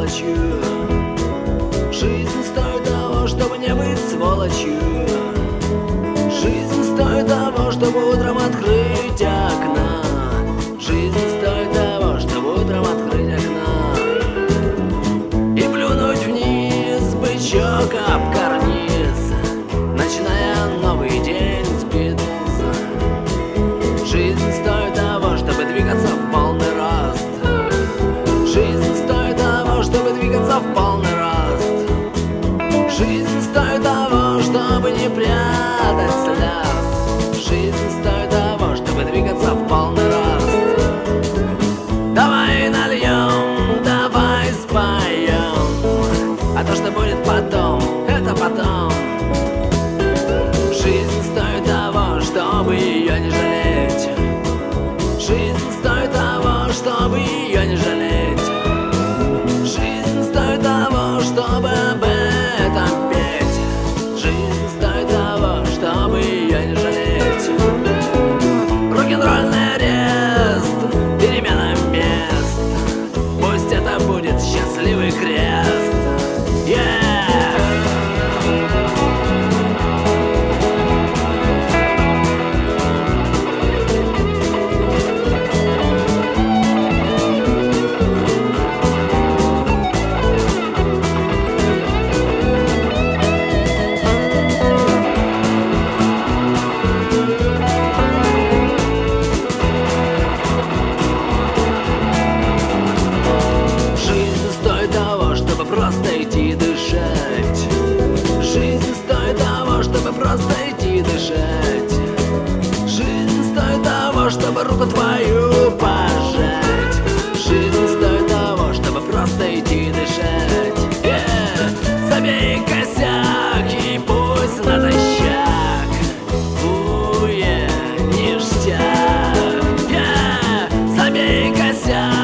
сволочью. Жизнь стоит того, чтобы не быть сволочью. Жизнь стоит того, чтобы утром открыть окна. Жизнь стоит того, чтобы утром открыть окна и плюнуть вниз бычок об карниз, начиная новый день с Битлз. Жизнь стоит того, чтобы двигаться в полный рост. Жизнь стоит того, чтобы двигаться в полный рост. Жизнь стоит того, чтобы не прятать слез. Жизнь стоит того, чтобы двигаться в полный рост. Давай нальем, давай споем, а то, что будет потом, это потом. Жизнь стоит того, чтобы ее не жалеть. Жизнь стоит того, чтобы ее не жалеть. Жизнь стоит того, чтобы об этом петь. Жизнь стоит того, чтобы ее не жалеть. Рок-н-ролльный арест, перемена мест. Пусть это будет счастливый крест. Просто идти дышать. Жизнь стоит того, чтобы просто идти дышать. Жизнь стоит того, чтобы руку твою пожать. Жизнь стоит того, чтобы просто идти дышать. Забей косяк и пусть натощак. Ништяк. Забей косяк.